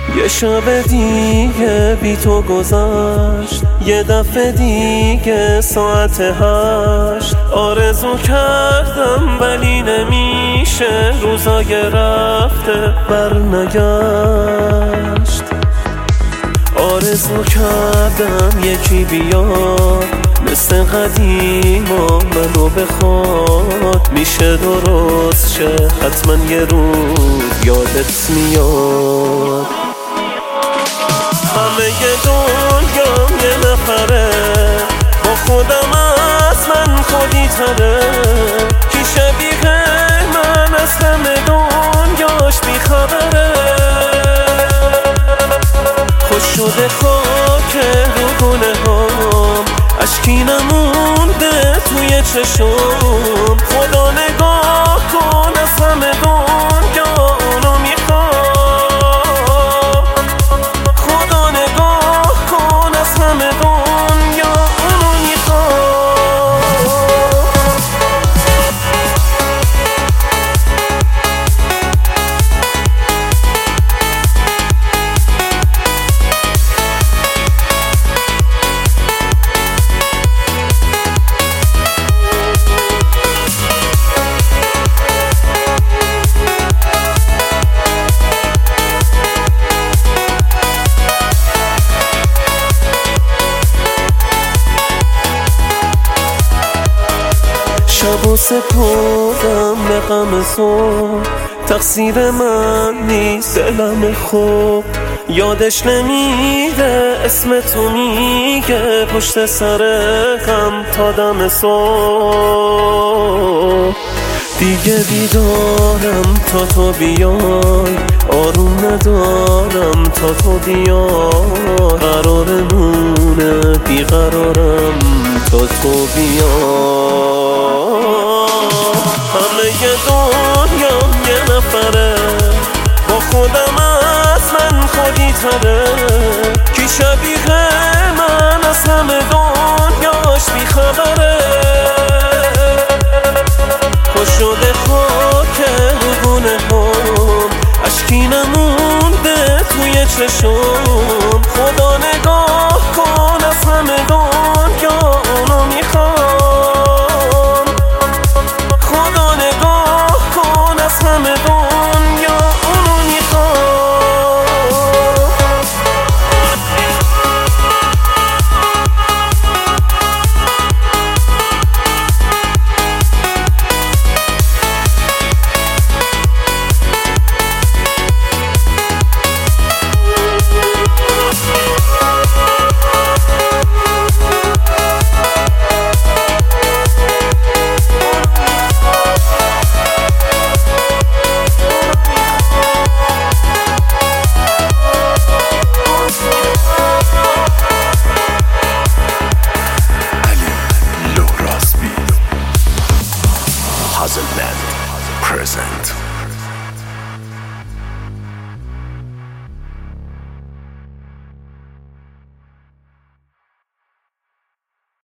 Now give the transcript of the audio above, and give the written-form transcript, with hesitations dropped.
یه شب دیگه بی تو گذشت، یه دفعه دیگه ساعت 8. آرزو کردم ولی نمیشه، روزای رفته برنگشت. آرزو کردم یکی بیاد مثل قدیما منو بخواد، میشه درست شه حتما یه روز یادت میاد. همه دنیام یه نفره، با خودم از من خودی تره. کی شبیه من از همه دنیاش بیخبره. خوش شده خاک رو گونه هام، اشکی نمونده توی چشم. خدا نگاه کن از همه دنیا اونو میخوام. خدا نگاه کن از همه دنیا اونو میخوام. شب و سپردم به غم صبح، تقصیر من نیست دلم خوب. یادش نمیره اسم تو میگه پشت سر غم تا دم صبح. دیگه بیدارم تا تو بیای، آروم ندارم تا تو بیای. قرارمونه بیقرارم تا تو بیای. همه دنیام یه نفره، با خودم از من خودی تره. کی شبیه من از همه دنیاش بیخبره. خوش شده خاک رو گونه هم، اشکی نمونده توی چشم. خدا نگاه کن از همه دنیا اونو میخوام. خدا نگاه کن از همه دنیا اونو میخوام. Hazelland present.